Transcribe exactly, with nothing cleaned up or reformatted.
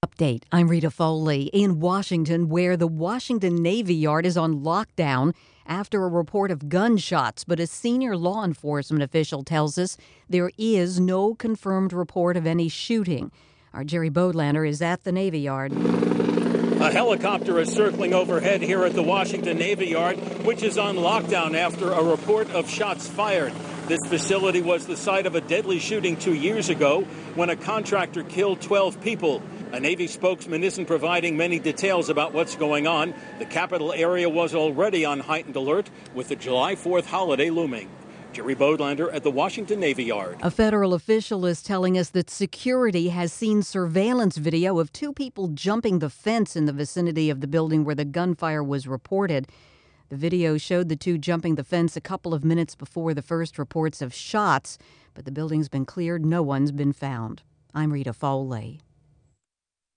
Update. I'm Rita Foley in Washington, where the Washington Navy Yard is on lockdown after a report of gunshots. But a senior law enforcement official tells us there is no confirmed report of any shooting. Our Jerry Bodlander is at the Navy Yard. A helicopter is circling overhead here at the Washington Navy Yard, which is on lockdown after a report of shots fired. This facility was the site of a deadly shooting two years ago when a contractor killed twelve people. A Navy spokesman isn't providing many details about what's going on. The capital area was already on heightened alert with the July fourth holiday looming. Jerry Bodlander at the Washington Navy Yard. A federal official is telling us that security has seen surveillance video of two people jumping the fence in the vicinity of the building where the gunfire was reported. The video showed the two jumping the fence a couple of minutes before the first reports of shots, but the building's been cleared. No one's been found. I'm Rita Foley.